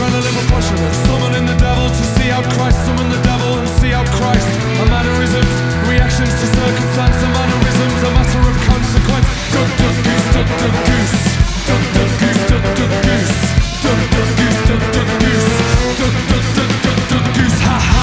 and a little passionate. Summoning the devil to see out Christ. Summon the devil and see out Christ. A mannerisms, reactions to circumstance. A mannerisms, a matter of consequence. Duck, duck, goose, duck, duck, goose. Duck, duck, goose, duck, duck, goose. Duck, duck, goose, duck, duck, goose. Duck, duck, duck, duck, duck, goose. Ha ha.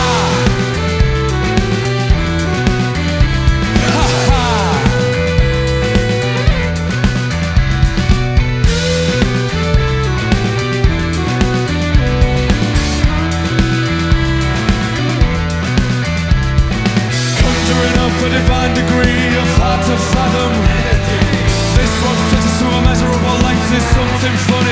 A divine degree of hard to fathom. This one's touches to immeasurable lengths is something funny.